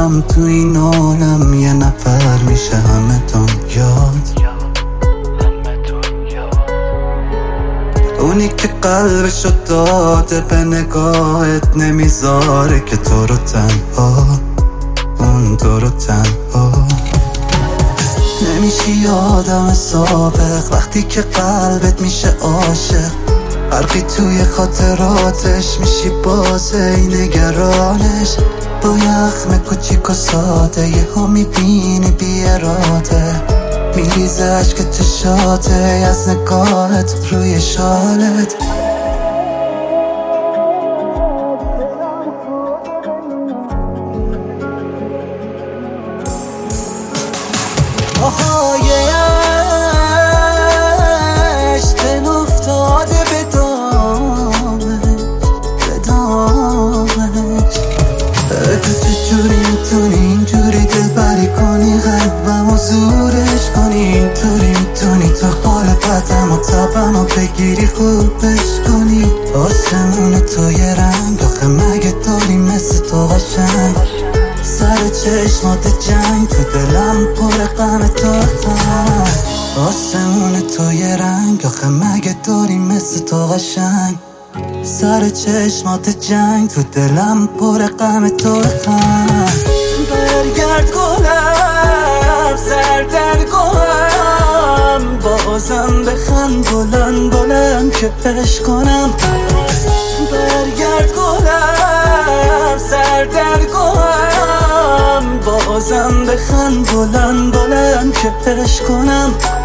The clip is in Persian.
دارم تو این عالم، یه نفر میشه همه دنیات. اونی که قلبشو داده به نگاهت، نمیذاره که تو رو تنها، اون تو رو تنها. نمیشی آدم سابق وقتی که قلبت میشه عاشق، غرقی توی خاطراتش میشی بازه ای نگرانش. با یخم کوچیک و ساده یهو میبینی بی اراده، میریزه عشق چشاته از نگاهت روی شالت. آهای عشق دل افتاده به دامش. تو چجوری میتونی اینجوری دل بری کنی، قلبمو زورش کنی، اینطوری میتونی تو حال بدم و تبم و بگیری خوبش کنی. آسمون تو یه رنگ، آخه مگه داری مثل تو قشنگ؟ سر چشمات جنگ، تو دلم پر غم تو غم. آسمون تو یه رنگ، آخه مگه داری مثل تو قشنگ؟ سر چشمات جنگ، تو دلم پر غم تو غم. برگرد گلم سر در گلم، بازم بخند بلند بلند که عشق کنم. برگرد گلم سر در گلم، بازم بخند بلند بلند که عشق کنم.